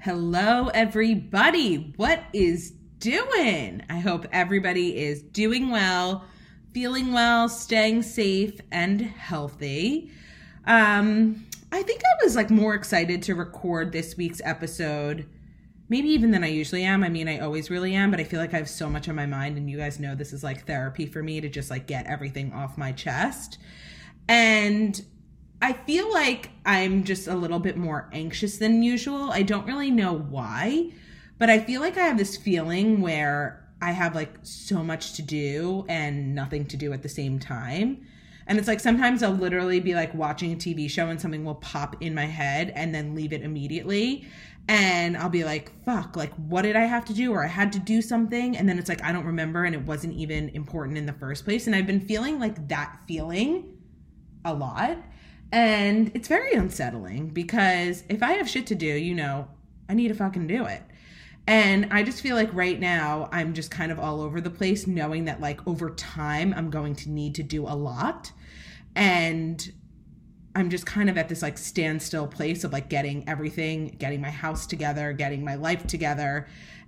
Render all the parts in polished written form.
Hello, everybody. What is doing? I hope everybody is doing well, feeling well, staying safe and healthy. I think I was more excited to record this week's episode, maybe even than I usually am. I mean, I always really am, but I feel like I have so much on my mind, and you guys know this is therapy for me to just get everything off my chest. And I feel like I'm just a little bit more anxious than usual. I don't really know why, but I feel like I have this feeling where I have so much to do and nothing to do at the same time. And it's sometimes I'll literally be watching a TV show and something will pop in my head and then leave it immediately. And I'll be fuck, what did I have to do? Or I had to do something. And then it's I don't remember, and it wasn't even important in the first place. And I've been feeling that feeling a lot. And it's very unsettling because if I have shit to do, I need to fucking do it. And I just feel right now I'm just kind of all over the place, knowing that over time I'm going to need to do a lot. And I'm just kind of at this standstill place of getting everything, getting my house together, getting my life together.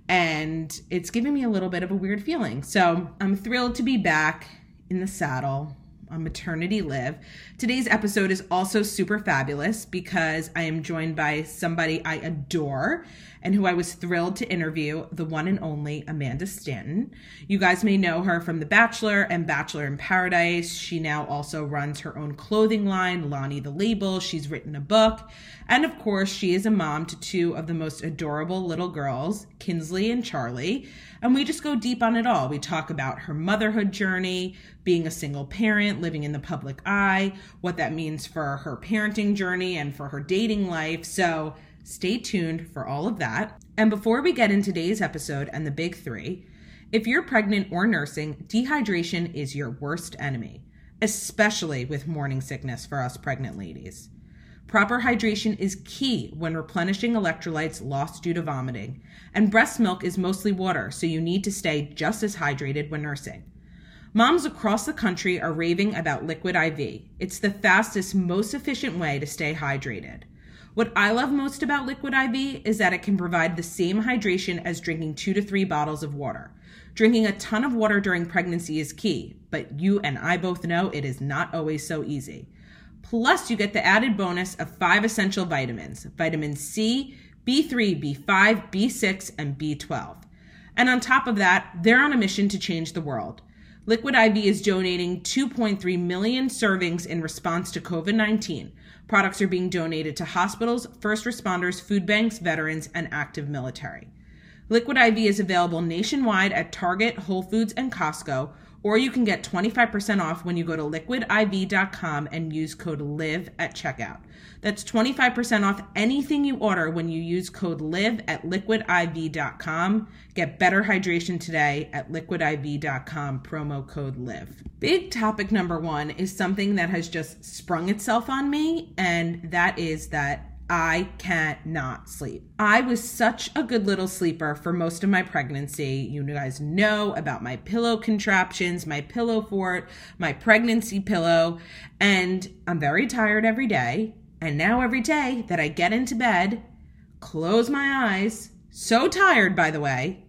And it's giving me a little bit of a weird feeling. So I'm thrilled to be back in the saddle on maternity live. Today's episode is also super fabulous because I am joined by somebody I adore and who I was thrilled to interview, the one and only Amanda Stanton. You guys may know her from The Bachelor and Bachelor in Paradise. She now also runs her own clothing line, Lonnie the Label. She's written a book. And of course, she is a mom to two of the most adorable little girls, Kinsley and Charlie. And we just go deep on it all. We talk about her motherhood journey, being a single parent, living in the public eye, what that means for her parenting journey and for her dating life. So stay tuned for all of that. And before we get into today's episode and the big three, if you're pregnant or nursing, dehydration is your worst enemy, especially with morning sickness for us pregnant ladies. Proper hydration is key when replenishing electrolytes lost due to vomiting, and breast milk is mostly water, so you need to stay just as hydrated when nursing. Moms across the country are raving about Liquid IV. It's the fastest, most efficient way to stay hydrated. What I love most about Liquid IV is that it can provide the same hydration as drinking 2 to 3 bottles of water. Drinking a ton of water during pregnancy is key, but you and I both know it is not always so easy. Plus, you get the added bonus of 5 essential vitamins: vitamin C, B3, B5, B6, and B12. And on top of that, they're on a mission to change the world. Liquid IV is donating 2.3 million servings in response to COVID-19. Products are being donated to hospitals, first responders, food banks, veterans, and active military. Liquid IV is available nationwide at Target, Whole Foods, and Costco, or you can get 25% off when you go to liquidiv.com and use code LIVE at checkout. That's 25% off anything you order when you use code LIVE at liquidiv.com. Get better hydration today at liquidiv.com, promo code LIVE. Big topic number one is something that has just sprung itself on me, and that is that I can't not sleep. I was such a good little sleeper for most of my pregnancy. You guys know about my pillow contraptions, my pillow fort, my pregnancy pillow, and I'm very tired every day. And now every day that I get into bed, close my eyes, so tired by the way,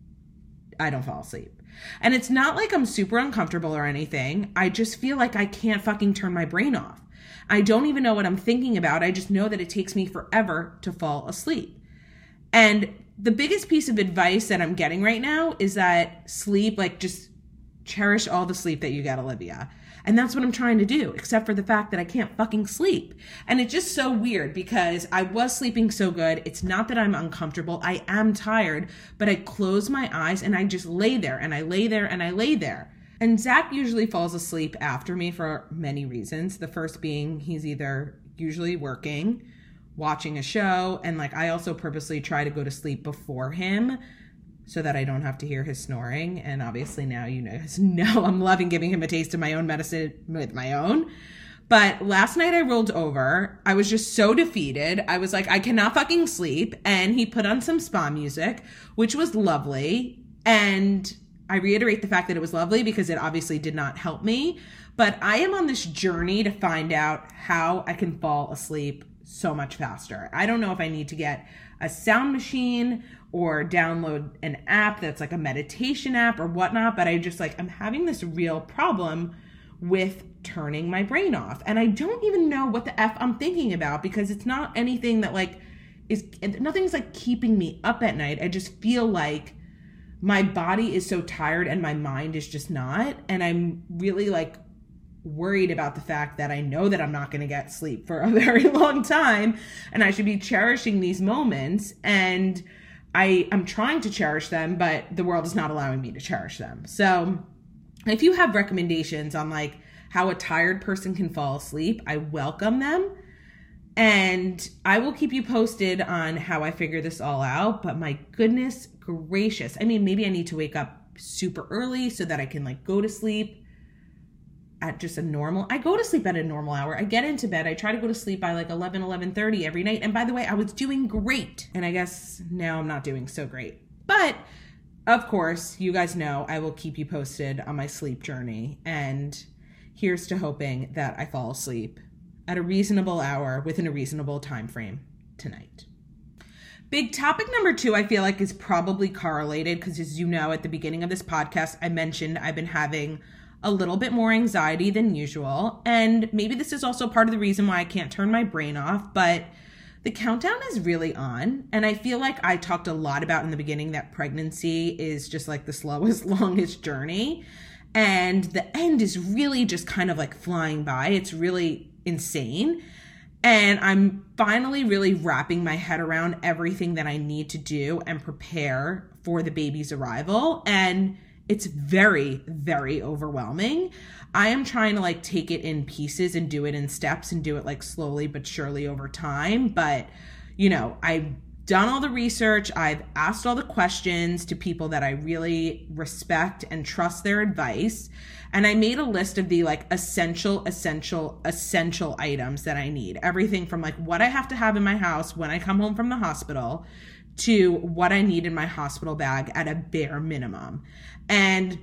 I don't fall asleep. And it's not like I'm super uncomfortable or anything. I just feel like I can't fucking turn my brain off. I don't even know what I'm thinking about. I just know that it takes me forever to fall asleep. And the biggest piece of advice that I'm getting right now is that sleep, just cherish all the sleep that you get, Olivia. And that's what I'm trying to do, except for the fact that I can't fucking sleep. And it's just so weird because I was sleeping so good. It's not that I'm uncomfortable. I am tired, but I close my eyes and I just lay there and I lay there and I lay there. And Zach usually falls asleep after me for many reasons. The first being he's either usually working, watching a show, and I also purposely try to go to sleep before him so that I don't have to hear his snoring. And obviously now you guys know I'm loving giving him a taste of my own medicine with my own. But last night I rolled over. I was just so defeated. I was I cannot fucking sleep. And he put on some spa music, which was lovely. And I reiterate the fact that it was lovely because it obviously did not help me. But I am on this journey to find out how I can fall asleep so much faster. I don't know if I need to get a sound machine or download an app that's like a meditation app or whatnot. But I'm having this real problem with turning my brain off. And I don't even know what the F I'm thinking about, because it's not anything that nothing's like keeping me up at night. I just feel like my body is so tired and my mind is just not. And I'm really like worried about the fact that I know that I'm not going to get sleep for a very long time, and I should be cherishing these moments. And I'm trying to cherish them, but the world is not allowing me to cherish them. So if you have recommendations on like how a tired person can fall asleep, I welcome them. And I will keep you posted on how I figure this all out. But my goodness gracious. I mean, maybe I need to wake up super early so that I can like go to sleep at just I go to sleep at a normal hour. I get into bed. I try to go to sleep by like 11:30 every night. And by the way, I was doing great. And I guess now I'm not doing so great. But of course, you guys know I will keep you posted on my sleep journey. And here's to hoping that I fall asleep at a reasonable hour within a reasonable time frame tonight. Big topic number 2, I feel like, is probably correlated because, as you know, at the beginning of this podcast, I mentioned I've been having a little bit more anxiety than usual. And maybe this is also part of the reason why I can't turn my brain off, but the countdown is really on. And I feel like I talked a lot about in the beginning that pregnancy is just like the slowest, longest journey. And the end is really just kind of like flying by. It's really insane. And I'm finally really wrapping my head around everything that I need to do and prepare for the baby's arrival. And it's very, very overwhelming. I am trying to like take it in pieces and do it in steps and do it like slowly but surely over time. But, you know, I've done all the research. I've asked all the questions to people that I really respect and trust their advice. And I made a list of the like essential items that I need. Everything from like what I have to have in my house when I come home from the hospital to what I need in my hospital bag at a bare minimum. And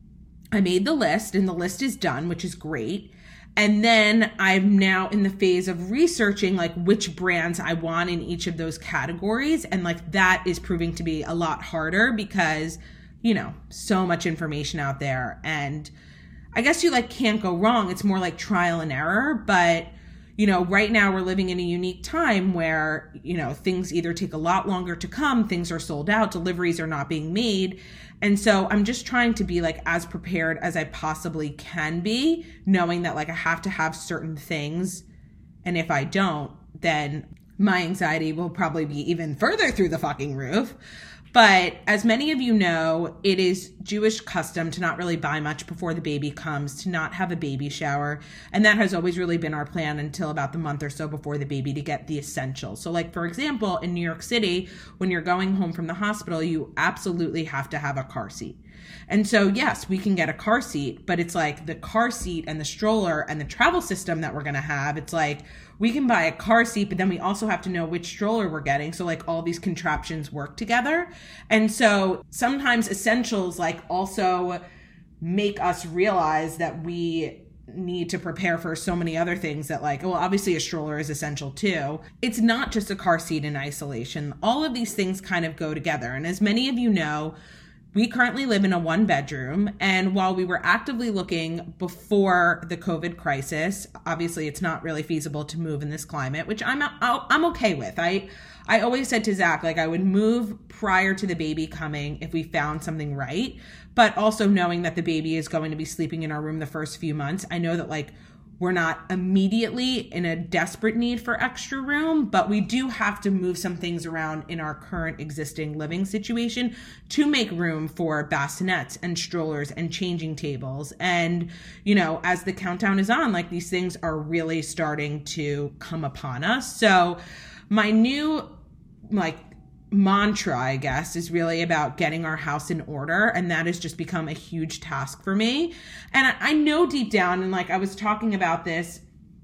I made the list, and the list is done, which is great. And then I'm now in the phase of researching like which brands I want in each of those categories. And like that is proving to be a lot harder because, you know, so much information out there. And I guess you like can't go wrong. It's more like trial and error. But, you know, right now we're living in a unique time where, you know, things either take a lot longer to come, things are sold out, deliveries are not being made. And so I'm just trying to be like as prepared as I possibly can be, knowing that like I have to have certain things. And if I don't, then my anxiety will probably be even further through the fucking roof. But as many of you know, it is Jewish custom to not really buy much before the baby comes, to not have a baby shower. And that has always really been our plan until about the month or so before the baby, to get the essentials. So like, for example, in New York City, when you're going home from the hospital, you absolutely have to have a car seat. And so, yes, we can get a car seat, but it's like the car seat and the stroller and the travel system that we're going to have. It's like we can buy a car seat, but then we also have to know which stroller we're getting. So like all these contraptions work together. And so sometimes essentials like also make us realize that we need to prepare for so many other things that like, well, obviously a stroller is essential too. It's not just a car seat in isolation. All of these things kind of go together. And as many of you know, we currently live in a 1-bedroom, and while we were actively looking before the COVID crisis, obviously it's not really feasible to move in this climate, which I'm okay with. I always said to Zach, like I would move prior to the baby coming if we found something right, but also knowing that the baby is going to be sleeping in our room the first few months, I know that like we're not immediately in a desperate need for extra room, but we do have to move some things around in our current existing living situation to make room for bassinets and strollers and changing tables. And, you know, as the countdown is on, like these things are really starting to come upon us. So my new, like, mantra, I guess, is really about getting our house in order. And that has just become a huge task for me. And I know deep down, and like I was talking about this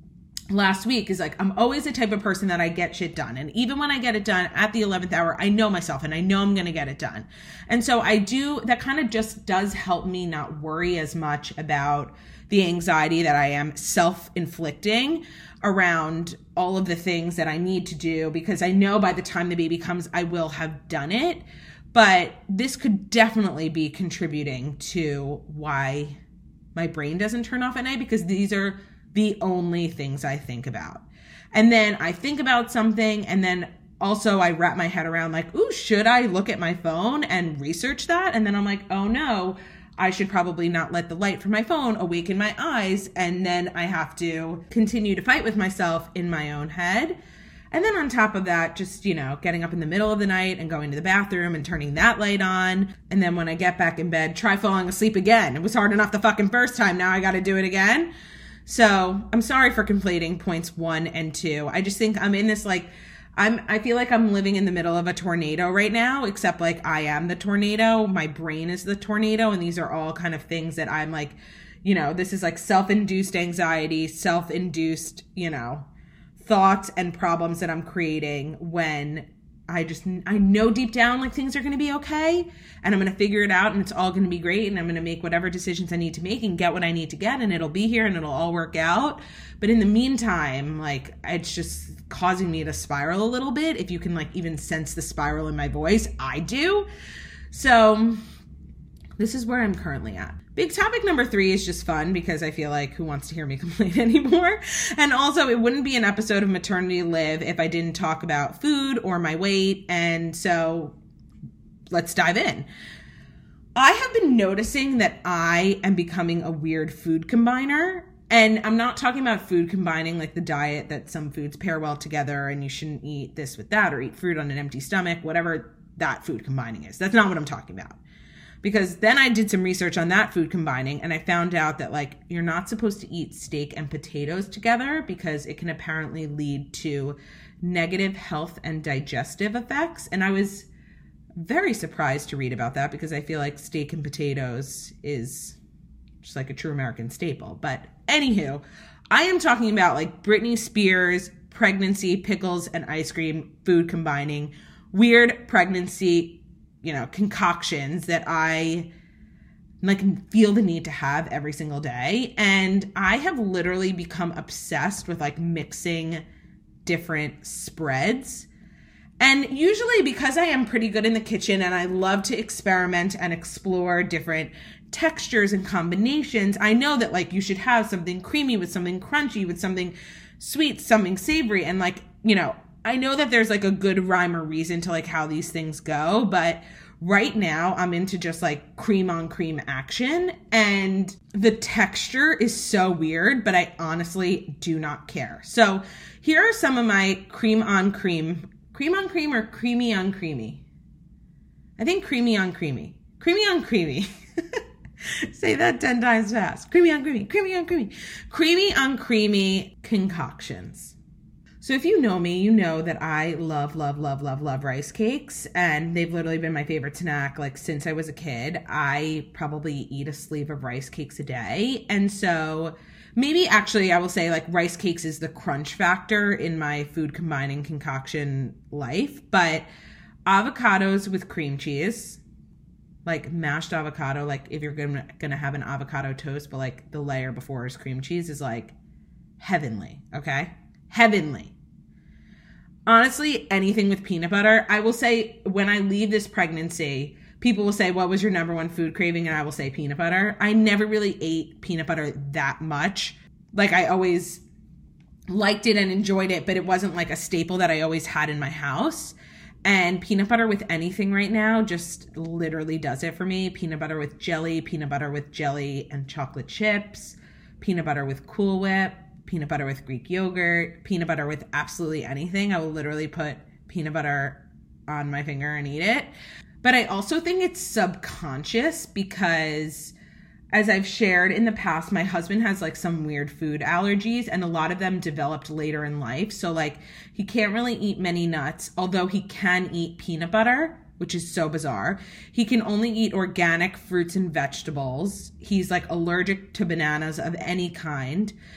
last week is like, I'm always the type of person that I get shit done. And even when I get it done at the 11th hour, I know myself and I know I'm going to get it done. And so that kind of just does help me not worry as much about the anxiety that I am self-inflicting around all of the things that I need to do, because I know by the time the baby comes, I will have done it. But this could definitely be contributing to why my brain doesn't turn off at night, because these are the only things I think about. And then I think about something, and then also I wrap my head around like, ooh, should I look at my phone and research that? And then I'm like, oh no, I should probably not let the light from my phone awaken my eyes. And then I have to continue to fight with myself in my own head. And then on top of that, just, getting up in the middle of the night and going to the bathroom and turning that light on. And then when I get back in bed, try falling asleep again. It was hard enough the fucking first time. Now I got to do it again. So I'm sorry for conflating points 1 and 2. I just think I'm in this, I feel like I'm living in the middle of a tornado right now, except like I am the tornado. My brain is the tornado. And these are all kind of things that I'm like, this is like self-induced anxiety, self-induced, thoughts and problems that I'm creating when I know deep down like things are going to be okay, and I'm going to figure it out, and it's all going to be great, and I'm going to make whatever decisions I need to make and get what I need to get, and it'll be here and it'll all work out. But in the meantime, it's just causing me to spiral a little bit. If you can even sense the spiral in my voice, I do. So this is where I'm currently at. Big topic number 3 is just fun, because I feel like who wants to hear me complain anymore? And also, it wouldn't be an episode of Maternity Live if I didn't talk about food or my weight. And so let's dive in. I have been noticing that I am becoming a weird food combiner. And I'm not talking about food combining like the diet that some foods pair well together and you shouldn't eat this with that or eat fruit on an empty stomach, whatever that food combining is. That's not what I'm talking about. Because then I did some research on that food combining, and I found out that you're not supposed to eat steak and potatoes together, because it can apparently lead to negative health and digestive effects. And I was very surprised to read about that, because I feel like steak and potatoes is just like a true American staple. But anywho, I am talking about Britney Spears, pregnancy, pickles, and ice cream food combining, weird pregnancy concoctions that I feel the need to have every single day. And I have literally become obsessed with mixing different spreads. And usually, because I am pretty good in the kitchen and I love to experiment and explore different textures and combinations, I know that you should have something creamy with something crunchy with something sweet, something savory. And I know that there's a good rhyme or reason to how these things go, but right now I'm into just cream on cream action, and the texture is so weird, but I honestly do not care. So here are some of my cream on cream or creamy on creamy. I think creamy on creamy. Creamy on creamy. Say that 10 times fast. Creamy on creamy, creamy on creamy. Creamy on creamy concoctions. So if you know me, you know that I love rice cakes, and they've literally been my favorite snack since I was a kid. I probably eat a sleeve of rice cakes a day. And so maybe actually I will say rice cakes is the crunch factor in my food combining concoction life. But avocados with cream cheese, mashed avocado, if you're gonna have an avocado toast, but the layer before is cream cheese, is heavenly, okay? Heavenly. Honestly, anything with peanut butter. I will say, when I leave this pregnancy, people will say, what was your number one food craving? And I will say peanut butter. I never really ate peanut butter that much. I always liked it and enjoyed it, but it wasn't a staple that I always had in my house. And peanut butter with anything right now just literally does it for me. Peanut butter with jelly and chocolate chips, peanut butter with Cool Whip, peanut butter with Greek yogurt, peanut butter with absolutely anything. I will literally put peanut butter on my finger and eat it. But I also think it's subconscious, because as I've shared in the past, my husband has some weird food allergies, and a lot of them developed later in life. So he can't really eat many nuts, although he can eat peanut butter, which is so bizarre. He can only eat organic fruits and vegetables. He's allergic to bananas of any kind.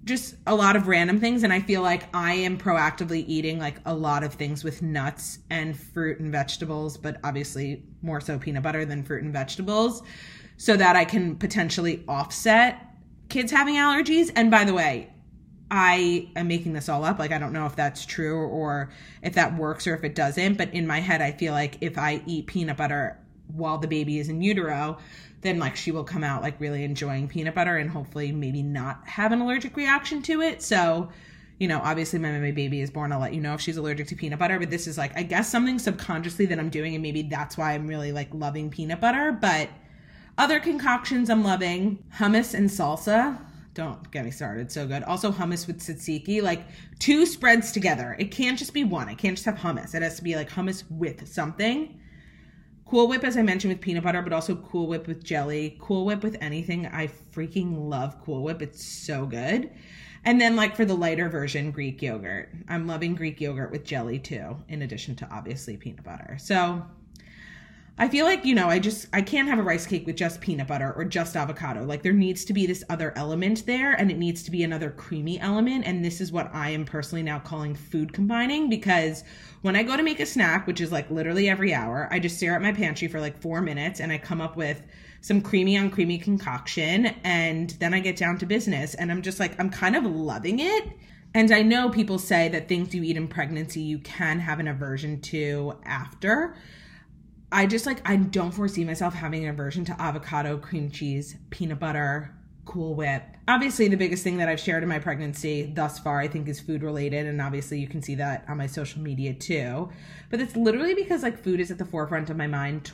just a lot of random things. And I feel like I am proactively eating like a lot of things with nuts and fruit and vegetables, but obviously more so peanut butter than fruit and vegetables, so that I can potentially offset kids having allergies. And by the way, I am making this all up. Like, I don't know if that's true or if that works or if it doesn't, but in my head, I feel like if I eat peanut butter while the baby is in utero, then like she will come out like really enjoying peanut butter and hopefully maybe not have an allergic reaction to it. So, you know, obviously when my baby is born, I'll let you know if she's allergic to peanut butter, but this is like, I guess something subconsciously that I'm doing, and maybe that's why I'm really like loving peanut butter. But other concoctions I'm loving: hummus and salsa. Don't get me started. So good. Also hummus with tzatziki, like 2 spreads together. It can't just be one. I can't just have hummus. It has to be like hummus with something. Cool Whip, as I mentioned, with peanut butter, but also Cool Whip with jelly. Cool Whip with anything. I freaking love Cool Whip. It's so good. And then like for the lighter version, Greek yogurt. I'm loving Greek yogurt with jelly too, in addition to obviously peanut butter. So I feel like, you know, I can't have a rice cake with just peanut butter or just avocado. Like there needs to be this other element there, and it needs to be another creamy element. And this is what I am personally now calling food combining, because when I go to make a snack, which is like literally every hour, I just stare at my pantry for like 4 minutes and I come up with some creamy on creamy concoction, and then I get down to business. And I'm just like, I'm kind of loving it. And I know people say that things you eat in pregnancy, you can have an aversion to after. I don't foresee myself having an aversion to avocado, cream cheese, peanut butter, Cool Whip. Obviously, the biggest thing that I've shared in my pregnancy thus far, I think, is food related. And obviously you can see that on my social media too. But it's literally because like food is at the forefront of my mind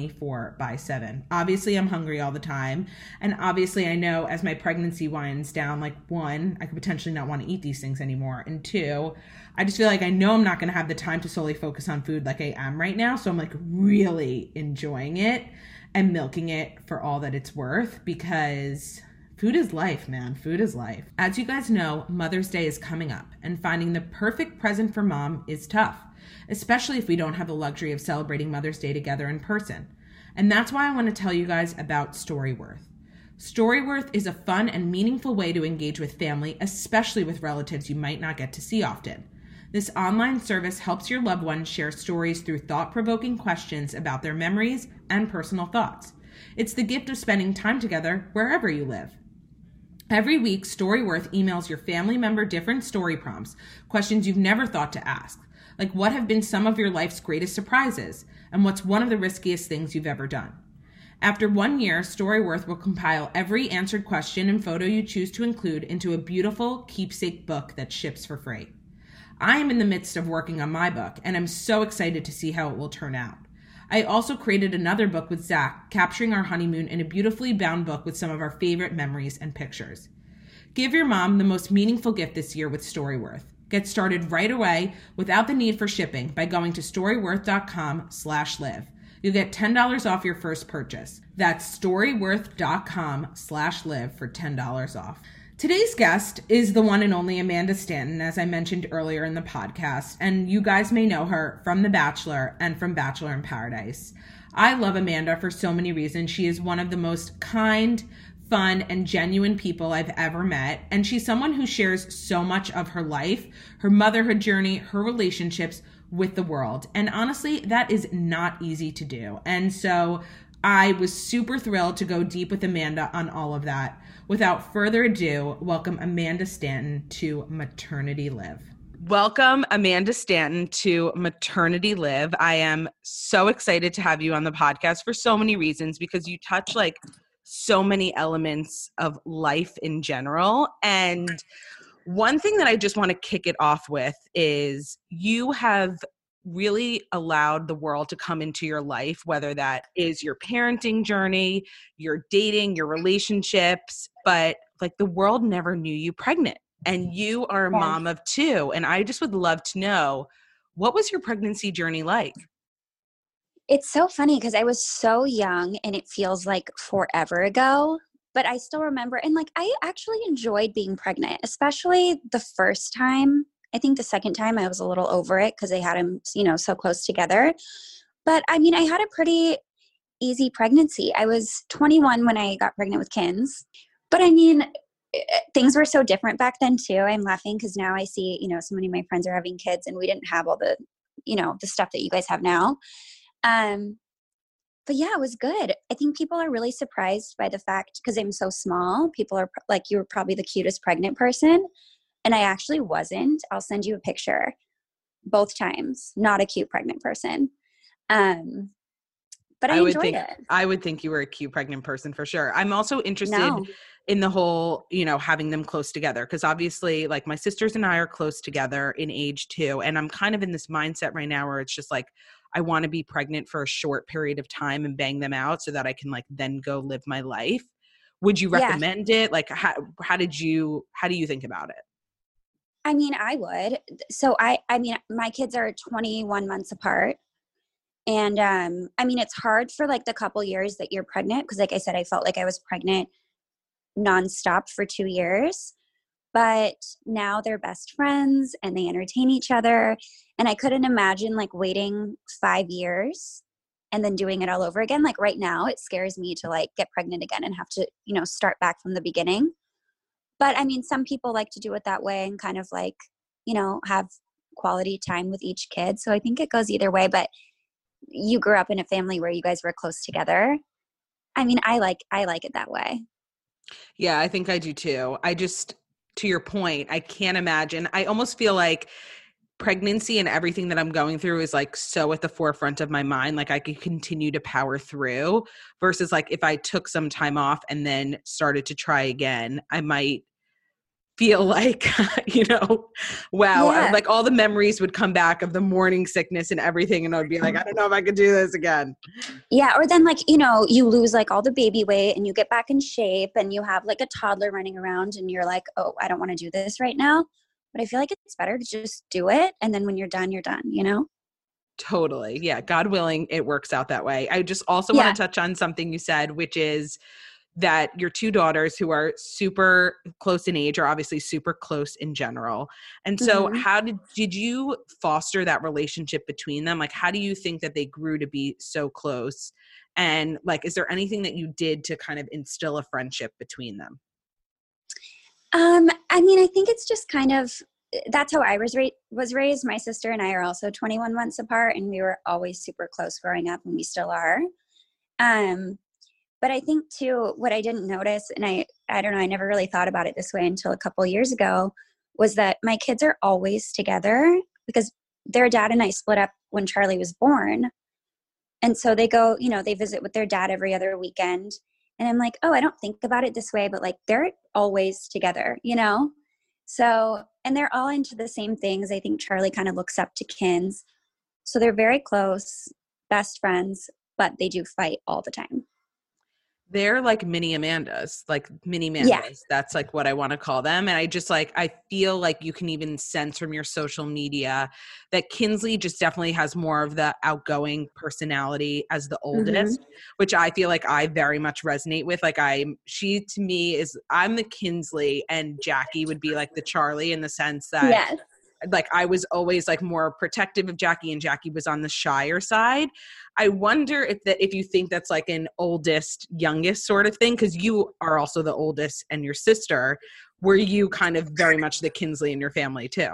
24/7. Obviously, I'm hungry all the time. And obviously I know as my pregnancy winds down, like 1, I could potentially not want to eat these things anymore. And 2, I just feel like I know I'm not going to have the time to solely focus on food like I am right now. So I'm like really enjoying it and milking it for all that it's worth, because food is life, man. Food is life. As you guys know, Mother's Day is coming up, and finding the perfect present for mom is tough, especially if we don't have the luxury of celebrating Mother's Day together in person. And that's why I want to tell you guys about Storyworth. Storyworth is a fun and meaningful way to engage with family, especially with relatives you might not get to see often. This online service helps your loved ones share stories through thought-provoking questions about their memories and personal thoughts. It's the gift of spending time together wherever you live. Every week, Storyworth emails your family member different story prompts, questions you've never thought to ask, like what have been some of your life's greatest surprises, and what's one of the riskiest things you've ever done. After 1 year, Storyworth will compile every answered question and photo you choose to include into a beautiful keepsake book that ships for free. I am in the midst of working on my book, and I'm so excited to see how it will turn out. I also created another book with Zach, capturing our honeymoon in a beautifully bound book with some of our favorite memories and pictures. Give your mom the most meaningful gift this year with Storyworth. Get started right away without the need for shipping by going to storyworth.com/live. You'll get $10 off your first purchase. That's storyworth.com/live for $10 off. Today's guest is the one and only Amanda Stanton, as I mentioned earlier in the podcast, and you guys may know her from The Bachelor and from Bachelor in Paradise. I love Amanda for so many reasons. She is one of the most kind, fun, and genuine people I've ever met, and she's someone who shares so much of her life, her motherhood journey, her relationships with the world. And honestly, that is not easy to do. And so I was super thrilled to go deep with Amanda on all of that. Without further ado, welcome Amanda Stanton to Maternity Live. Welcome Amanda Stanton to Maternity Live. I am so excited to have you on the podcast for so many reasons, because you touch like so many elements of life in general. And one thing that I just want to kick it off with is you have really allowed the world to come into your life, whether that is your parenting journey, your dating, your relationships, but like the world never knew you pregnant, and you are a mom of 2. And I just would love to know, what was your pregnancy journey like? It's so funny because I was so young and it feels like forever ago, but I still remember. And like, I actually enjoyed being pregnant, especially the first time. I think the second time I was a little over it because I had him, so close together. But I mean, I had a pretty easy pregnancy. I was 21 when I got pregnant with Kins. But I mean, things were so different back then too. I'm laughing because now I see, so many of my friends are having kids and we didn't have all the, the stuff that you guys have now. But yeah, it was good. I think people are really surprised by the fact, because I'm so small, people are like, you were probably the cutest pregnant person. And I actually wasn't. I'll send you a picture both times. Not a cute pregnant person. But I enjoyed it. I would think you were a cute pregnant person for sure. I'm also interested No. in the whole, having them close together. Cause obviously like my sisters and I are close together in age too. And I'm kind of in this mindset right now where it's just like, I want to be pregnant for a short period of time and bang them out so that I can like then go live my life. Would you recommend it? Like how do you think about it? I mean, I would. So I mean, my kids are 21 months apart. And I mean, it's hard for like the couple years that you're pregnant. Because like I said, I felt like I was pregnant nonstop for 2 years. But now they're best friends and they entertain each other. And I couldn't imagine like waiting 5 years and then doing it all over again. Like right now, it scares me to like get pregnant again and have to, start back from the beginning. But I mean, some people like to do it that way and kind of like, have quality time with each kid. So I think it goes either way. But you grew up in a family where you guys were close together. I mean, I like it that way. Yeah, I think I do too. To your point, I can't imagine. I almost feel like pregnancy and everything that I'm going through is like so at the forefront of my mind. Like I could continue to power through versus like if I took some time off and then started to try again, I might feel like, wow, Yeah. like all the memories would come back of the morning sickness and everything. And I would be like, I don't know if I could do this again. Yeah. Or then like, you lose like all the baby weight and you get back in shape and you have like a toddler running around and you're like, oh, I don't want to do this right now. But I feel like it's better to just do it. And then when you're done, you're done, Totally. Yeah. God willing, it works out that way. I just also want to touch on something you said, which is that your two daughters who are super close in age are obviously super close in general. And so how did you foster that relationship between them? Like, how do you think that they grew to be so close? And like, is there anything that you did to kind of instill a friendship between them? I mean, I think it's just kind of, that's how I was raised. My sister and I are also 21 months apart and we were always super close growing up and we still are. But I think too, what I didn't notice, and I don't know, I never really thought about it this way until a couple of years ago, was that my kids are always together because their dad and I split up when Charlie was born. And so they go, they visit with their dad every other weekend. And I'm like, oh, I don't think about it this way, but like they're always together, So, and they're all into the same things. I think Charlie kind of looks up to Kins. So they're very close, best friends, but they do fight all the time. They're like mini Amandas, like mini Mandas. Yeah. That's like what I want to call them. And I just like, I feel like you can even sense from your social media that Kinsley just definitely has more of the outgoing personality as the oldest, which I feel like I very much resonate with. Like she to me I'm the Kinsley and Jackie would be like the Charlie in the sense that like I was always like more protective of Jackie and Jackie was on the shyer side. I wonder if you think that's like an oldest, youngest sort of thing, because you are also the oldest and your sister. Were you kind of very much the Kinsley in your family too?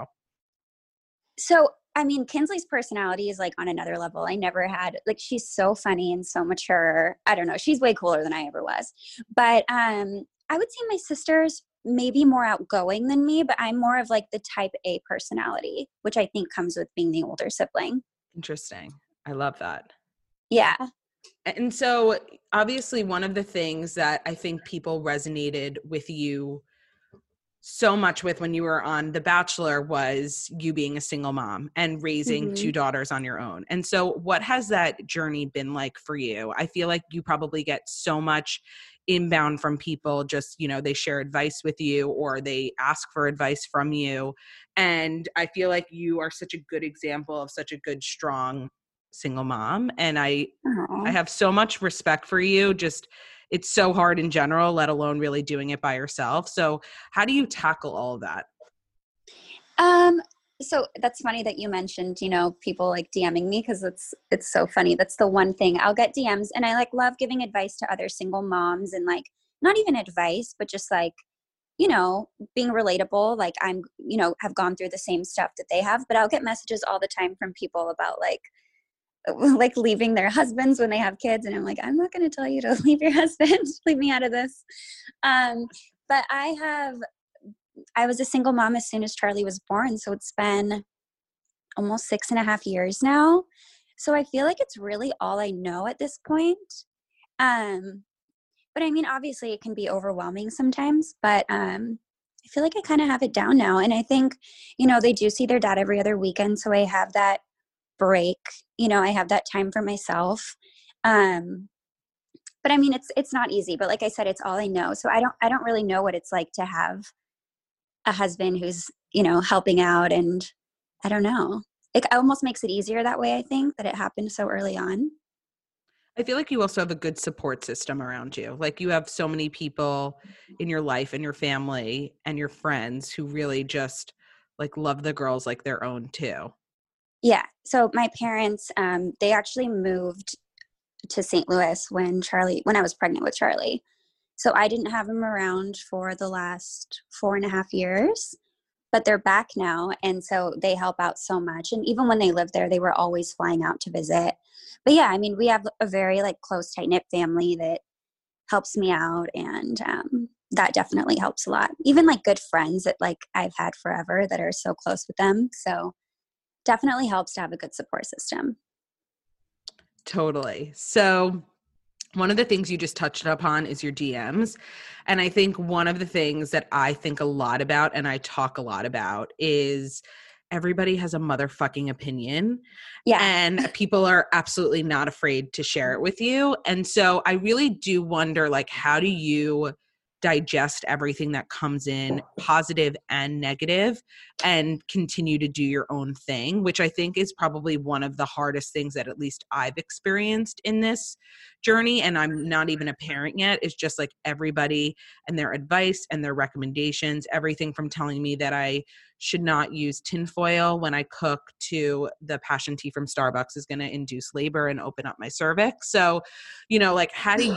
So, I mean, Kinsley's personality is like on another level. I never had, like, she's so funny and so mature. I don't know. She's way cooler than I ever was. But I would say my sister's maybe more outgoing than me, but I'm more of like the type A personality, which I think comes with being the older sibling. Interesting. I love that. Yeah. And so obviously one of the things that I think people resonated with you so much with when you were on The Bachelor was you being a single mom and raising two daughters on your own. And so what has that journey been like for you? I feel like you probably get so much inbound from people, just, they share advice with you or they ask for advice from you. And I feel like you are such a good example of such a good, strong single mom. And I have so much respect for you. Just, it's so hard in general, let alone really doing it by yourself. So how do you tackle all of that? So that's funny that you mentioned, people like DMing me because it's so funny. That's the one thing I'll get DMs and I like love giving advice to other single moms and like not even advice, but just like you know, being relatable, like I'm, you know, have gone through the same stuff that they have, but I'll get messages all the time from people about like leaving their husbands when they have kids, and I'm like, I'm not going to tell you to leave your husband. Leave me out of this. But I was a single mom as soon as Charlie was born, so it's been almost 6.5 years now. So I feel like it's really all I know at this point. um but I mean, obviously it can be overwhelming sometimes, but I feel like I kind of have it down now. And I think, you know, they do see their dad every other weekend, so I have that break, you know, I have that time for myself. um but I mean, it's not easy, but like I said, it's all I know. So I don't really know what it's like to have a husband who's, you know, helping out. And I don't know, it almost makes it easier that way, I think, that it happened so early on. I feel like you also have a good support system around you. Like you have so many people in your life and your family and your friends who really just like love the girls like their own too. Yeah, so my parents, they actually moved to St. Louis when I was pregnant with Charlie. So I didn't have them around for the last 4.5 years, but they're back now. And so they help out so much. And even when they lived there, they were always flying out to visit. But yeah, I mean, we have a very like close, tight knit family that helps me out. And that definitely helps a lot. Even like good friends that like I've had forever that are so close with them. So definitely helps to have a good support system. Totally. So one of the things you just touched upon is your DMs. And I think one of the things that I think a lot about and I talk a lot about is everybody has a motherfucking opinion. Yeah. And people are absolutely not afraid to share it with you. And so I really do wonder, like, how do you digest everything that comes in, positive and negative, and continue to do your own thing, which I think is probably one of the hardest things that at least I've experienced in this journey. And I'm not even a parent yet. It's just like everybody and their advice and their recommendations, everything from telling me that I should not use tinfoil when I cook to the passion tea from Starbucks is going to induce labor and open up my cervix. So, you know, like, how do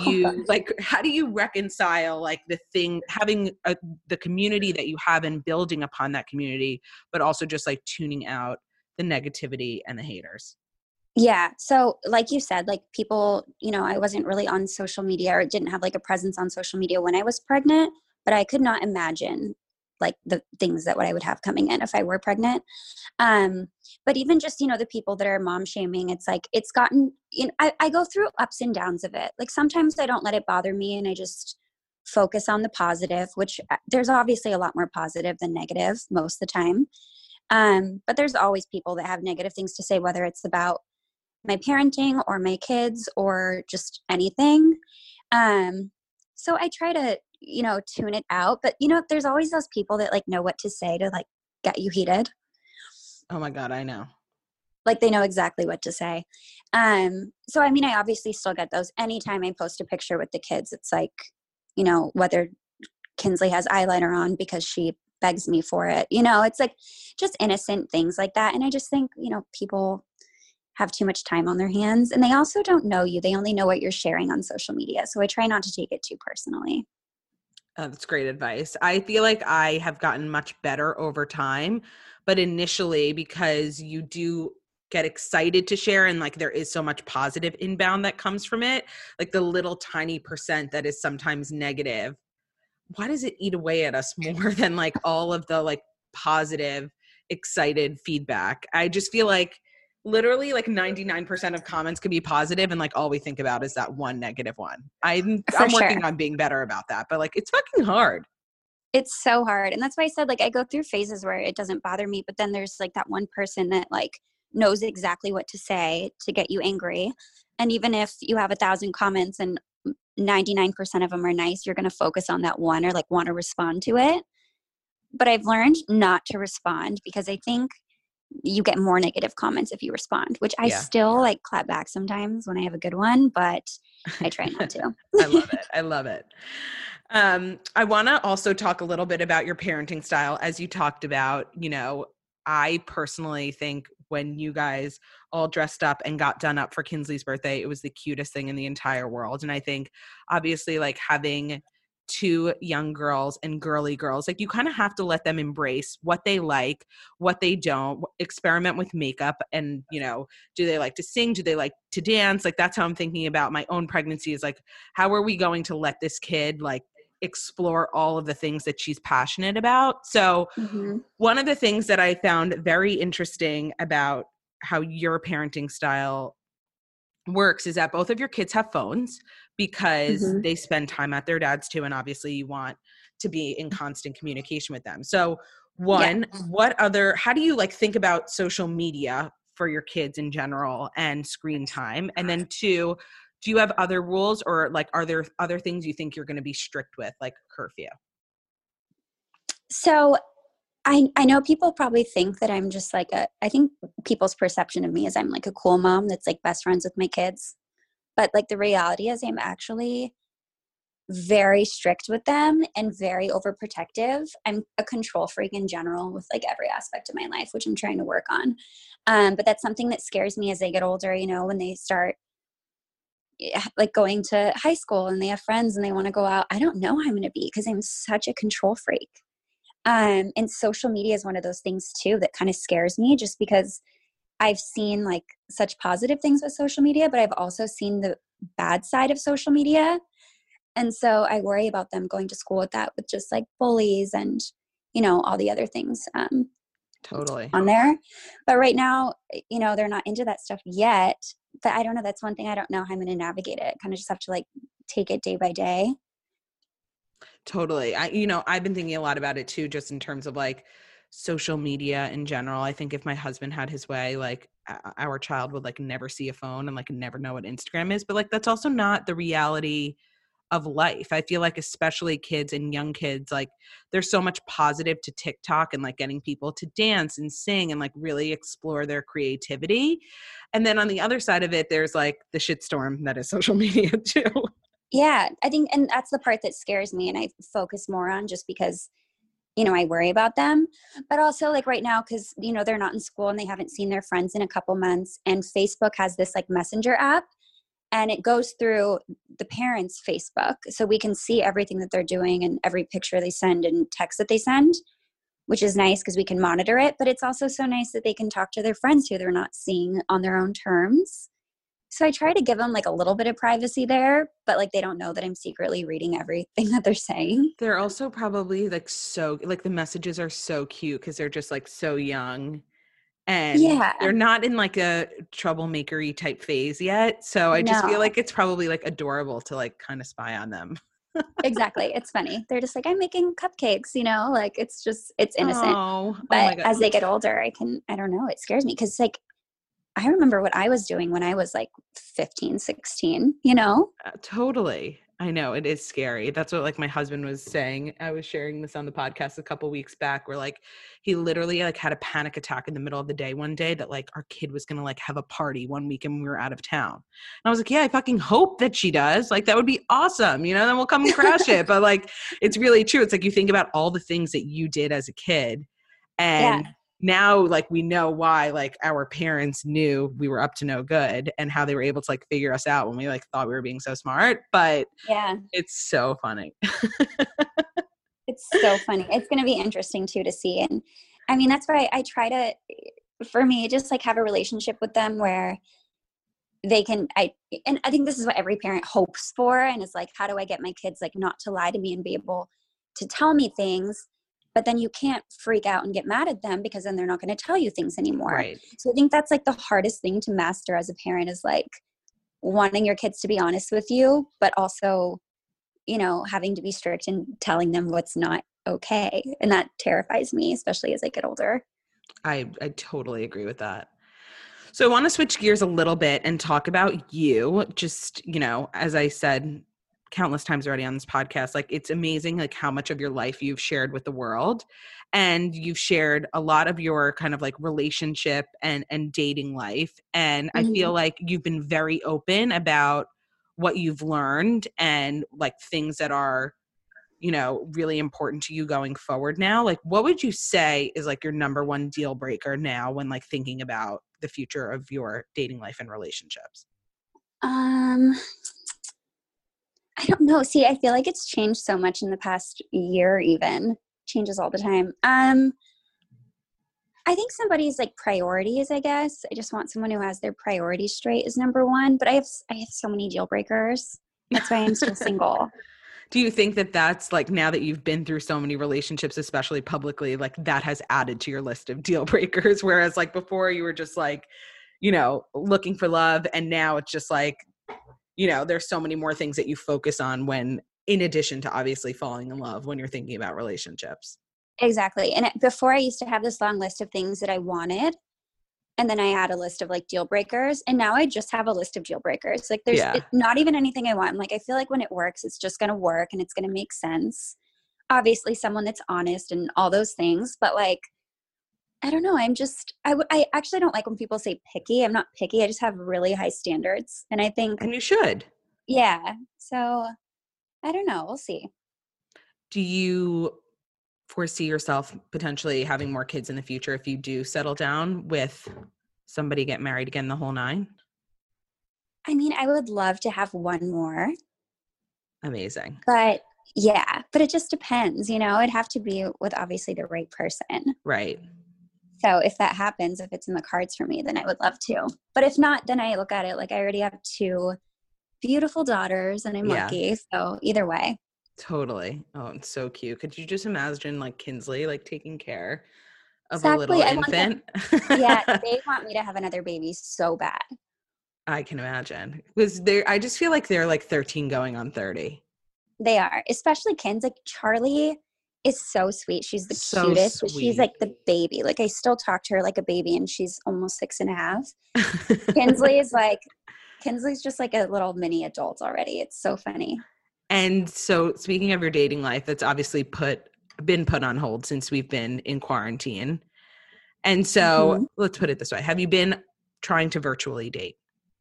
you reconcile like the thing, having the community that you have and building upon that community, but also just like tuning out the negativity and the haters? Yeah. So, like you said, like people, you know, I wasn't really on social media or didn't have like a presence on social media when I was pregnant, but I could not imagine like the things that what I would have coming in if I were pregnant. Um, but even just, you know, the people that are mom shaming, it's like, it's gotten, you know, I go through ups and downs of it. Like sometimes I don't let it bother me and I just focus on the positive, which there's obviously a lot more positive than negative most of the time. But there's always people that have negative things to say, whether it's about my parenting or my kids or just anything. Um, so I try to, you know, tune it out. But, you know, there's always those people that like know what to say to like get you heated. Oh my God, I know. Like they know exactly what to say. So, I mean, I obviously still get those. Anytime I post a picture with the kids, it's like, you know, whether Kinsley has eyeliner on because she begs me for it, you know, it's like just innocent things like that. And I just think, you know, people have too much time on their hands and they also don't know you. They only know what you're sharing on social media. So I try not to take it too personally. That's great advice. I feel like I have gotten much better over time, but initially, because you do get excited to share and like there is so much positive inbound that comes from it, like the little tiny percent that is sometimes negative, why does it eat away at us more than like all of the like positive, excited feedback? I just feel like literally like 99% of comments can be positive and like all we think about is that one negative one. For I'm sure. working on being better about that, but like it's fucking hard. It's so hard. And that's why I said, like, I go through phases where it doesn't bother me, but then there's like that one person that like knows exactly what to say to get you angry. And even if you have 1,000 comments and 99% of them are nice, you're going to focus on that one or like want to respond to it. But I've learned not to respond because I think you get more negative comments if you respond, which I Yeah. still like clap back sometimes when I have a good one, but I try not to. I love it. I love it. I want to also talk a little bit about your parenting style. As you talked about, you know, I personally think when you guys all dressed up and got done up for Kinsley's birthday, it was the cutest thing in the entire world. And I think obviously like having two young girls and girly girls, like you kind of have to let them embrace what they like, what they don't, experiment with makeup, and do they like to sing, do they like to dance? Like that's how I'm thinking about my own pregnancy, is like, how are we going to let this kid like explore all of the things that she's passionate about? So one of the things that I found very interesting about how your parenting style works is that both of your kids have phones because they spend time at their dad's too, and obviously you want to be in constant communication with them. So one, how do you like think about social media for your kids in general and screen time? And then two, do you have other rules, or like are there other things you think you're going to be strict with, like curfew? So I know people probably think that I'm just like I think people's perception of me is I'm like a cool mom that's like best friends with my kids. But like the reality is I'm actually very strict with them and very overprotective. I'm a control freak in general with like every aspect of my life, which I'm trying to work on. But that's something that scares me as they get older, when they start like going to high school and they have friends and they want to go out. I don't know how I'm going to be because I'm such a control freak. And social media is one of those things too that kind of scares me, just because I've seen like such positive things with social media, but I've also seen the bad side of social media. And so I worry about them going to school with that, with just like bullies and, all the other things Totally on there. But right now, they're not into that stuff yet. But I don't know. That's one thing I don't know how I'm going to navigate it. Kind of just have to like take it day by day. Totally. I've been thinking a lot about it too, just in terms of like social media in general. I think if my husband had his way, like our child would like never see a phone and like never know what Instagram is. But like, that's also not the reality of life. I feel like especially kids and young kids, like there's so much positive to TikTok and like getting people to dance and sing and like really explore their creativity. And then on the other side of it, there's like the shitstorm that is social media too. Yeah, I think, and that's the part that scares me and I focus more on just because, I worry about them. But also like right now, because, they're not in school and they haven't seen their friends in a couple months. And Facebook has this like messenger app and it goes through the parents' Facebook. So we can see everything that they're doing and every picture they send and text that they send, which is nice because we can monitor it. But it's also so nice that they can talk to their friends who they're not seeing on their own terms. So I try to give them like a little bit of privacy there, but like they don't know that I'm secretly reading everything that they're saying. They're also probably like so like the messages are so cute because they're just like so young and they're not in like a troublemakery type phase yet. So I just feel like it's probably like adorable to like kind of spy on them. Exactly. It's funny. They're just like, I'm making cupcakes, like it's innocent. But as they get older, I don't know, it scares me because like I remember what I was doing when I was like 15, 16, Totally. I know it is scary. That's what like my husband was saying. I was sharing this on the podcast a couple weeks back where like he literally like had a panic attack in the middle of the day one day that like our kid was going to like have a party one weekend when we were out of town. And I was like, yeah, I fucking hope that she does. Like that would be awesome. Then we'll come and crash it. But like, it's really true. It's like you think about all the things that you did as a kid and now like we know why like our parents knew we were up to no good and how they were able to like figure us out when we like thought we were being so smart. But it's so funny. It's so funny. It's going to be interesting too to see. And I mean, that's why I try to, for me, just like have a relationship with them where they can, and I think this is what every parent hopes for. And it's like, how do I get my kids like not to lie to me and be able to tell me things? But then you can't freak out and get mad at them because then they're not going to tell you things anymore. Right. So I think that's like the hardest thing to master as a parent is like wanting your kids to be honest with you, but also, having to be strict and telling them what's not okay. And that terrifies me, especially as I get older. I totally agree with that. So I want to switch gears a little bit and talk about you. Just, as I said countless times already on this podcast, like it's amazing like how much of your life you've shared with the world, and you've shared a lot of your kind of like relationship and dating life. And I feel like you've been very open about what you've learned and like things that are, really important to you going forward now. Like what would you say is like your number one deal breaker now when like thinking about the future of your dating life and relationships? I I don't know. See, I feel like it's changed so much in the past year even. Changes all the time. I think somebody's like priorities, I guess. I just want someone who has their priorities straight is number one. But I have so many deal breakers. That's why I'm still single. Do you think that that's like, now that you've been through so many relationships, especially publicly, like that has added to your list of deal breakers? Whereas like before you were just like, you know, looking for love. And now it's just like, you know, there's so many more things that you focus on when, in addition to obviously falling in love, when you're thinking about relationships. Exactly. And before I used to have this long list of things that I wanted. And then I had a list of like deal breakers. And now I just have a list of deal breakers. Like there's not even anything I want. I'm like, I feel like when it works, it's just going to work and it's going to make sense. Obviously someone that's honest and all those things. But like, I don't know. I actually don't like when people say picky. I'm not picky. I just have really high standards. And I think. And you should. Yeah. So I don't know. We'll see. Do you foresee yourself potentially having more kids in the future if you do settle down with somebody, get married again, the whole nine? I mean, I would love to have one more. Amazing. But yeah, but it just depends, you know, it'd have to be with obviously the right person. Right. So if that happens, if it's in the cards for me, then I would love to. But if not, then I look at it like I already have 2 beautiful daughters and I'm lucky. So either way. Totally. Oh, it's so cute. Could you just imagine like Kinsley like taking care of Exactly. a little infant? Yeah, they want me to have another baby so bad. I can imagine. Because I just feel like they're like 13 going on 30. They are, especially Kins. Like Charlie is so sweet. She's the So cutest. But sweet. she's like the baby. Like I still talk to her like a baby and she's almost 6.5. Kinsley's just like a little mini adult already. It's so funny. And so speaking of your dating life, that's obviously been put on hold since we've been in quarantine. And so let's put it this way. Have you been trying to virtually date?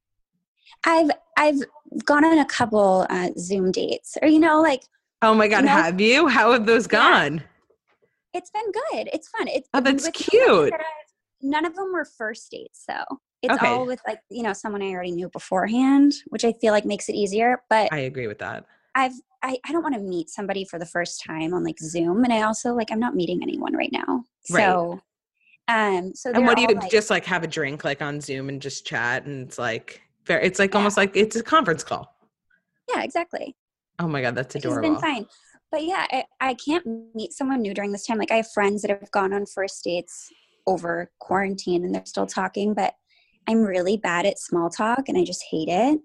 I've gone on a couple Zoom dates or, you know, like. Oh my God. Have you? How have those gone? It's been good. It's fun. That's cute. None of them were first dates though. It's all with like, you know, someone I already knew beforehand, which I feel like makes it easier. But I agree with that. I don't want to meet somebody for the first time on like Zoom. And I also like, I'm not meeting anyone right now. So, and what do you just like have a drink like on Zoom and just chat? And it's like almost like it's a conference call. Yeah, exactly. Oh my God. That's adorable. It's been fine. But yeah, I can't meet someone new during this time. Like I have friends that have gone on first dates over quarantine and they're still talking, but I'm really bad at small talk and I just hate it.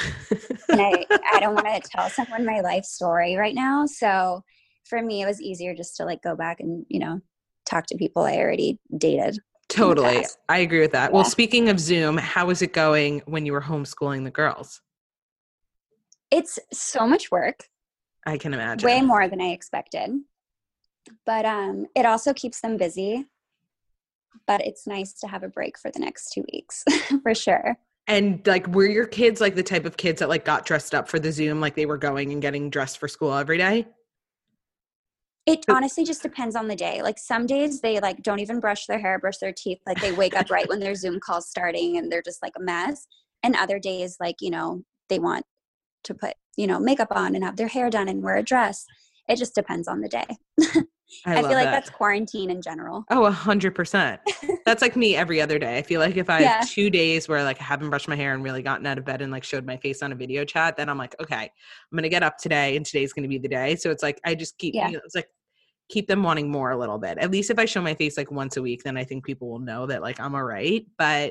And I don't want to tell someone my life story right now. So for me, it was easier just to like go back and, you know, talk to people I already dated. Totally. I agree with that. Yeah. Well, speaking of Zoom, how is it going when you were homeschooling the girls? It's so much work. I can imagine. Way more than I expected. But it also keeps them busy. But it's nice to have a break for the next 2 weeks for sure. And like, were your kids like the type of kids that like got dressed up for the Zoom, like they were going and getting dressed for school every day? It honestly just depends on the day. Like some days they like don't even brush their hair, brush their teeth. Like they wake up right when their Zoom call's starting and they're just like a mess. And other days, like, you know, they want to put, you know, makeup on and have their hair done and wear a dress. It just depends on the day. I feel like that's quarantine in general. Oh, 100%. That's like me every other day. I feel like if I have 2 days where like I haven't brushed my hair and really gotten out of bed and like showed my face on a video chat, then I'm like, okay, I'm going to get up today and today's going to be the day. So it's like, I just keep, you know, it's like keep them wanting more a little bit. At least if I show my face like once a week, then I think people will know that like I'm all right. But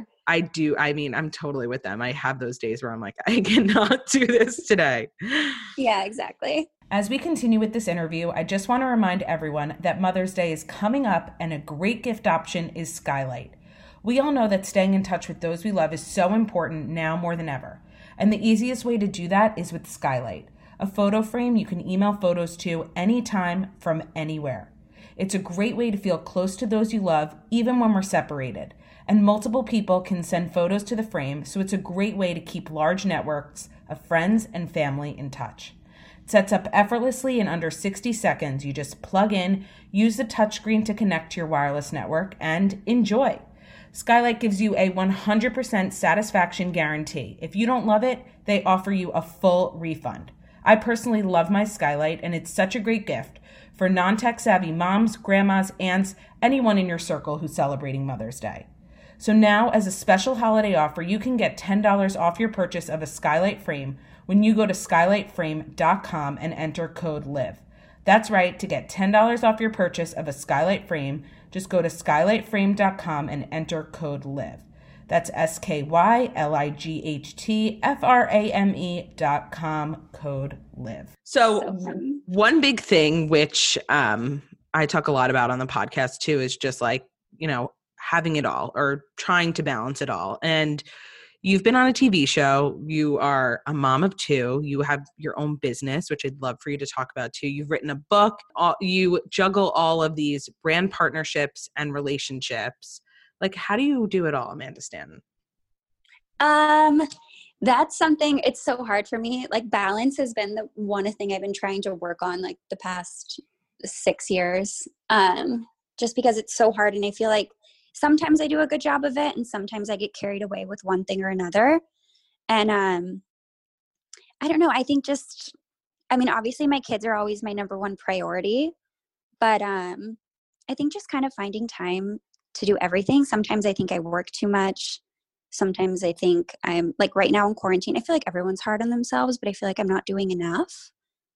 I'm totally with them. I have those days where I'm like, I cannot do this today. Yeah, exactly. As we continue with this interview, I just want to remind everyone that Mother's Day is coming up and a great gift option is Skylight. We all know that staying in touch with those we love is so important now more than ever. And the easiest way to do that is with Skylight, a photo frame you can email photos to anytime from anywhere. It's a great way to feel close to those you love, even when we're separated. And multiple people can send photos to the frame, so it's a great way to keep large networks of friends and family in touch. Sets up effortlessly in under 60 seconds. You just plug in, use the touchscreen to connect to your wireless network, and enjoy. Skylight gives you a 100% satisfaction guarantee. If you don't love it, they offer you a full refund. I personally love my skylight, and it's such a great gift for non-tech savvy moms, grandmas, aunts, anyone in your circle who's celebrating Mother's Day. So now, as a special holiday offer, you can get $10 off your purchase of a skylight frame when you go to skylightframe.com and enter code LIVE. That's right, to get $10 off your purchase of a skylight frame, just go to skylightframe.com and enter code LIVE. That's SKYLIGHTFRAME.com, code LIVE. So one big thing, which I talk a lot about on the podcast too, is just like, having it all or trying to balance it all. And you've been on a TV show. You are a mom of two. You have your own business, which I'd love for you to talk about too. You've written a book. You juggle all of these brand partnerships and relationships. Like, how do you do it all, Amanda Stanton? That's something, it's so hard for me. Like, balance has been the one thing I've been trying to work on like the past 6 years. Just because it's so hard. And I feel like sometimes I do a good job of it and sometimes I get carried away with one thing or another. And I don't know. I think obviously my kids are always my number one priority, but I think just kind of finding time to do everything. Sometimes I think I work too much. Sometimes I think I'm like right now in quarantine, I feel like everyone's hard on themselves, but I feel like I'm not doing enough.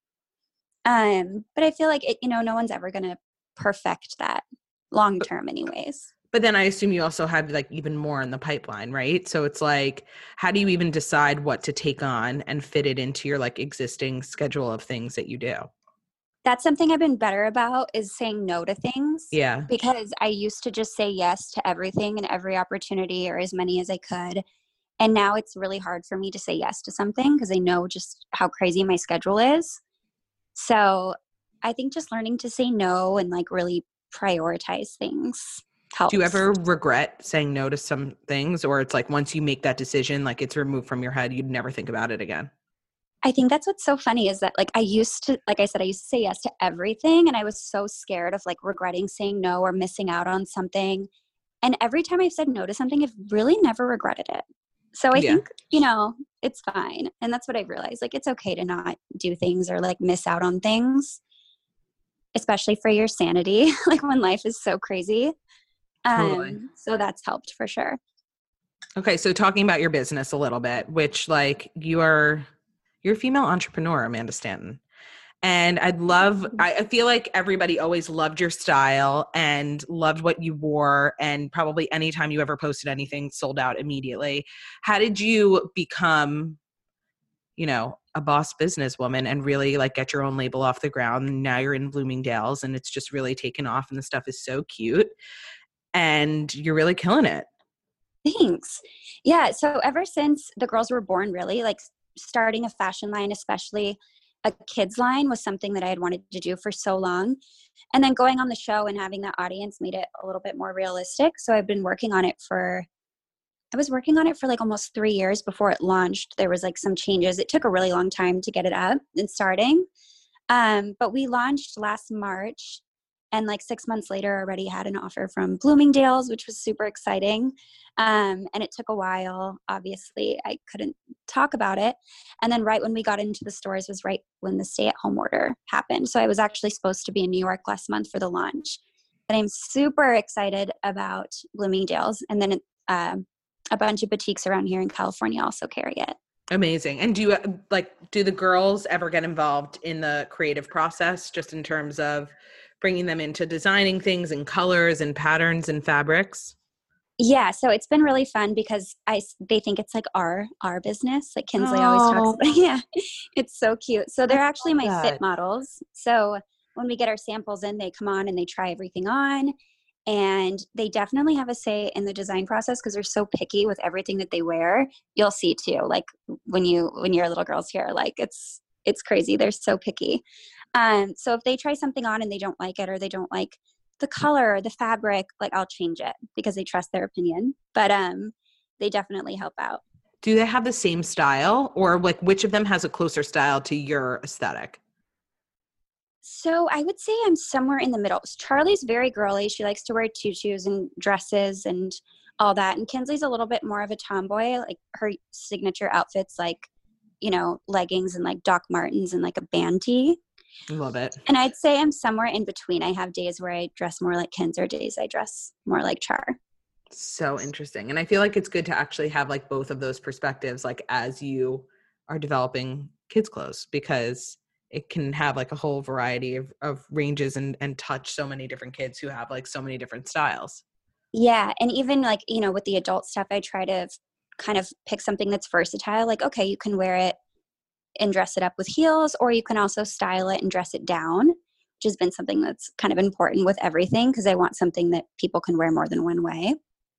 But I feel like no one's ever going to perfect that long term anyways. But then I assume you also have like even more in the pipeline, right? So it's like, how do you even decide what to take on and fit it into your like existing schedule of things that you do? That's something I've been better about, is saying no to things. Yeah. Because I used to just say yes to everything and every opportunity, or as many as I could. And now it's really hard for me to say yes to something because I know just how crazy my schedule is. So I think just learning to say no and like really prioritize things helps. Do you ever regret saying no to some things, or it's like once you make that decision, like it's removed from your head, you'd never think about it again? I think that's what's so funny is that like I used to say yes to everything, and I was so scared of like regretting saying no or missing out on something. And every time I've said no to something, I've really never regretted it. So I think, it's fine. And that's what I've realized. Like, it's okay to not do things or like miss out on things, especially for your sanity, like when life is so crazy. Totally. So that's helped for sure. Okay. So talking about your business a little bit, which like you're a female entrepreneur, Amanda Stanton. And I feel like everybody always loved your style and loved what you wore. And probably anytime you ever posted anything sold out immediately. How did you become, a boss businesswoman and really like get your own label off the ground? Now you're in Bloomingdale's and it's just really taken off and the stuff is so cute. And you're really killing it. Thanks. Yeah. So ever since the girls were born, really, like starting a fashion line, especially a kids line, was something that I had wanted to do for so long. And then going on the show and having that audience made it a little bit more realistic. So I've been working on it I was working on it for like almost 3 years before it launched. There was like some changes. It took a really long time to get it up and starting. But we launched last March. And like 6 months later, already had an offer from Bloomingdale's, which was super exciting. And it took a while. Obviously, I couldn't talk about it. And then right when we got into the stores was right when the stay-at-home order happened. So I was actually supposed to be in New York last month for the launch. But I'm super excited about Bloomingdale's. And then a bunch of boutiques around here in California also carry it. Amazing. And do the girls ever get involved in the creative process, just in terms of bringing them into designing things and colors and patterns and fabrics? Yeah, so it's been really fun because they think it's like our business. Like Kinsley always talks about. Yeah, it's so cute. So they're actually my fit models. So when we get our samples in, they come on and they try everything on, and they definitely have a say in the design process because they're so picky with everything that they wear. You'll see too, like when your little girl's here, like it's crazy. They're so picky. So if they try something on and they don't like it, or they don't like the color or the fabric, like I'll change it because they trust their opinion. But they definitely help out. Do they have the same style, or like which of them has a closer style to your aesthetic? So I would say I'm somewhere in the middle. Charlie's very girly. She likes to wear tutus and dresses and all that. And Kinsley's a little bit more of a tomboy. Like her signature outfits, like, leggings and like Doc Martens and like a band tee. Love it. And I'd say I'm somewhere in between. I have days where I dress more like Kins or days I dress more like Char. So interesting. And I feel like it's good to actually have like both of those perspectives, like as you are developing kids clothes, because it can have like a whole variety of ranges and touch so many different kids who have like so many different styles. Yeah. And even like, with the adult stuff, I try to kind of pick something that's versatile. Like, okay, you can wear it and dress it up with heels, or you can also style it and dress it down, which has been something that's kind of important with everything, because I want something that people can wear more than one way.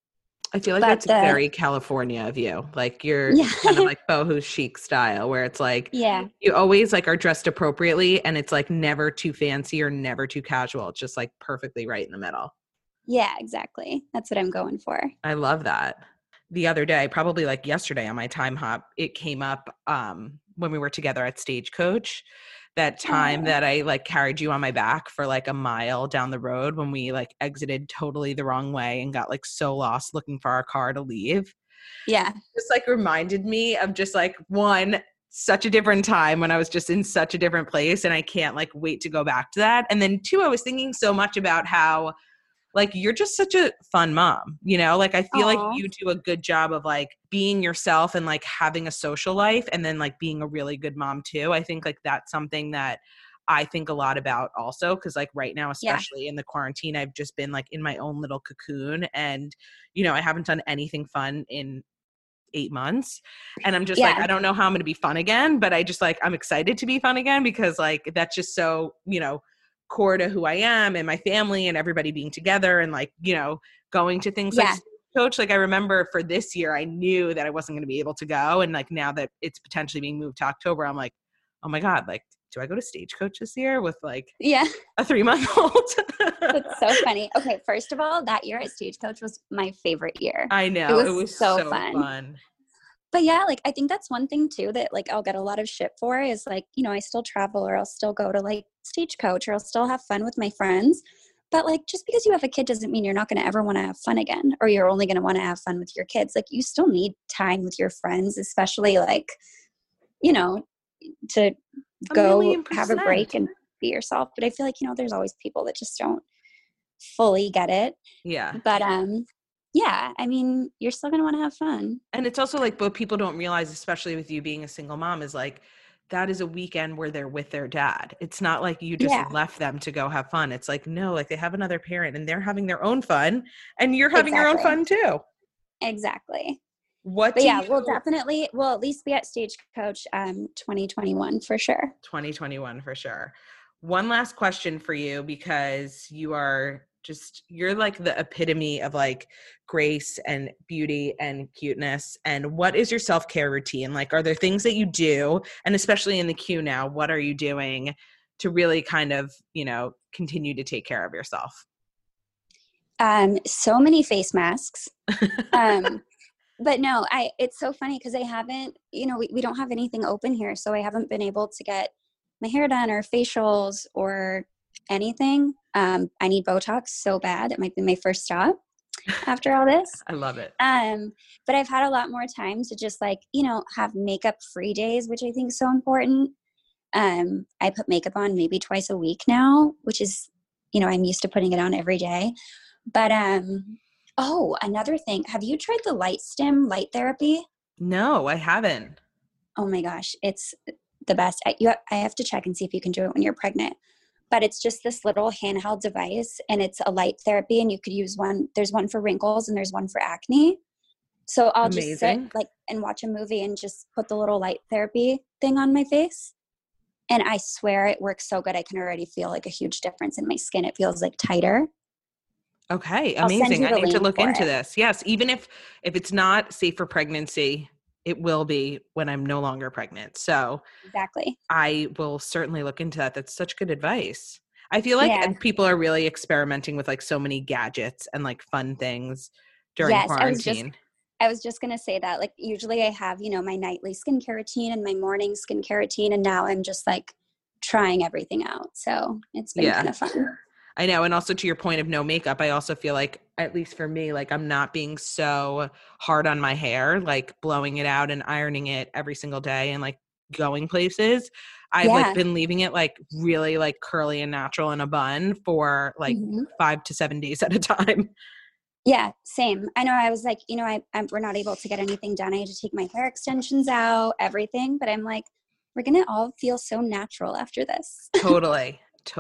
I feel like that's very California of you. Like you're kind of like boho chic style, where it's like you always like are dressed appropriately, and it's like never too fancy or never too casual. It's just like perfectly right in the middle. Yeah, exactly. That's what I'm going for. I love that. The other day, probably like yesterday on my time hop, it came up when we were together at Stagecoach, that time that I like carried you on my back for like a mile down the road when we like exited totally the wrong way and got like so lost looking for our car to leave. Yeah. Just like reminded me of just like one, such a different time when I was just in such a different place, and I can't like wait to go back to that. And then two, I was thinking so much about how like you're just such a fun mom, like I feel like you do a good job of like being yourself and like having a social life, and then like being a really good mom too. I think like that's something that I think a lot about also, because like right now, especially in the quarantine, I've just been like in my own little cocoon, and I haven't done anything fun in 8 months, and I'm just like, I don't know how I'm going to be fun again, but I just like, I'm excited to be fun again, because like that's just so core to who I am and my family and everybody being together and like, going to things like Coach. Like I remember for this year, I knew that I wasn't going to be able to go. And like now that it's potentially being moved to October, I'm like, oh my God, like, do I go to Stagecoach this year with like a 3-month-old? That's so funny. Okay. First of all, that year at Stagecoach was my favorite year. I know. It was so fun. But yeah, like I think that's one thing too that like I'll get a lot of shit for is like, I still travel, or I'll still go to like Stagecoach, or I'll still have fun with my friends. But like just because you have a kid doesn't mean you're not going to ever want to have fun again, or you're only going to want to have fun with your kids. Like you still need time with your friends, especially like, to go have a break and be yourself. But I feel like, there's always people that just don't fully get it. Yeah. But yeah, I mean, you're still going to want to have fun. And it's also like, what people don't realize, especially with you being a single mom, is like, that is a weekend where they're with their dad. It's not like you just left them to go have fun. It's like, no, like they have another parent and they're having their own fun, and you're having your own fun too. Exactly. We'll at least be at Stagecoach 2021 for sure. 2021 for sure. One last question for you, because you're like the epitome of like grace and beauty and cuteness. And what is your self-care routine? Like, are there things that you do? And especially in the queue now, what are you doing to really kind of, continue to take care of yourself? So many face masks. But no, it's so funny because I haven't, we don't have anything open here. So I haven't been able to get my hair done or facials or anything. I need Botox so bad. It might be my first stop after all this. I love it. But I've had a lot more time to just like, have makeup free days, which I think is so important. I put makeup on maybe twice a week now, which is, I'm used to putting it on every day. But, another thing. Have you tried the light therapy? No, I haven't. Oh my gosh. It's the best. I have to check and see if you can do it when you're pregnant. But it's just this little handheld device, and it's a light therapy, and you could use one. There's one for wrinkles and there's one for acne. So I'll just sit like and watch a movie and just put the little light therapy thing on my face. And I swear it works so good. I can already feel like a huge difference in my skin. It feels like tighter. Okay. Amazing. I need to look into this. Yes. Even if it's not safe for pregnancy, it will be when I'm no longer pregnant. So exactly. I will certainly look into that. That's such good advice. I feel like people are really experimenting with like so many gadgets and like fun things during quarantine. I was just going to say that, like, usually I have, my nightly skincare routine and my morning skincare routine. And now I'm just like trying everything out. So it's been kind of fun. I know. And also to your point of no makeup, I also feel like, at least for me, like I'm not being so hard on my hair, like blowing it out and ironing it every single day and like going places. I've like been leaving it like really like curly and natural in a bun for like 5 to 7 days at a time. Yeah, same. I know. I was like, we're not able to get anything done. I had to take my hair extensions out, everything. But I'm like, we're going to all feel so natural after this. Totally.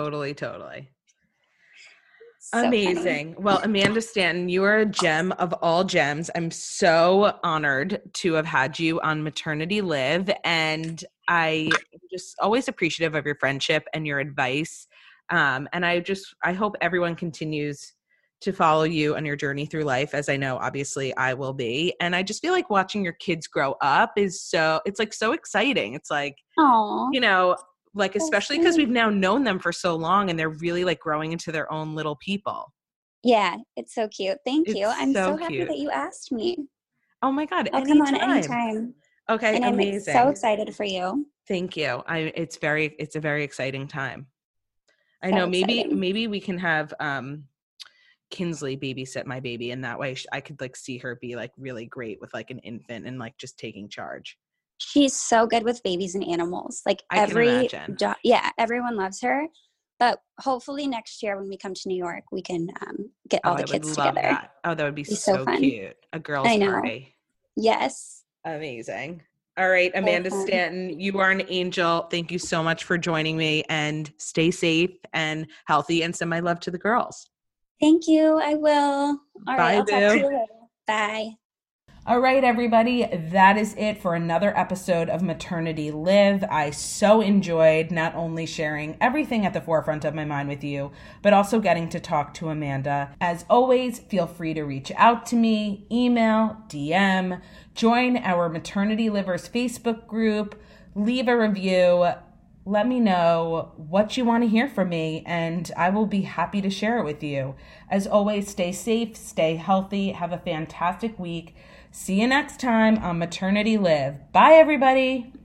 So amazing. Funny. Well, Amanda Stanton, you are a gem of all gems. I'm so honored to have had you on Maternity Live. And I just always appreciative of your friendship and your advice. And I hope everyone continues to follow you on your journey through life, as I know, obviously, I will be. And I just feel like watching your kids grow up it's like so exciting. It's like, Aww. Like, especially because we've now known them for so long and they're really like growing into their own little people. Yeah, it's so cute. Thank you. I'm so happy cute that you asked me. Oh my God. I'll come on anytime. Okay. And amazing. I'm so excited for you. Thank you. It's a very exciting time. I So know exciting. maybe we can have Kinsley babysit my baby, and that way I could like see her be like really great with like an infant and like just taking charge. She's so good with babies and animals. Like I can imagine. Everyone loves her. But hopefully next year when we come to New York, we can get all the kids together. That. Oh, that would be so fun. Cute. A girls' party. Yes. Amazing. All right, Amanda Stanton, you are an angel. Thank you so much for joining me, and stay safe and healthy, and send my love to the girls. Thank you. I will. All right, I'll talk to you later. Bye. All right, everybody, that is it for another episode of Maternity Live. I so enjoyed not only sharing everything at the forefront of my mind with you, but also getting to talk to Amanda. As always, feel free to reach out to me, email, DM, join our Maternity Livers Facebook group, leave a review. Let me know what you want to hear from me, and I will be happy to share it with you. As always, stay safe, stay healthy, have a fantastic week. See you next time on Maternity Live. Bye, everybody.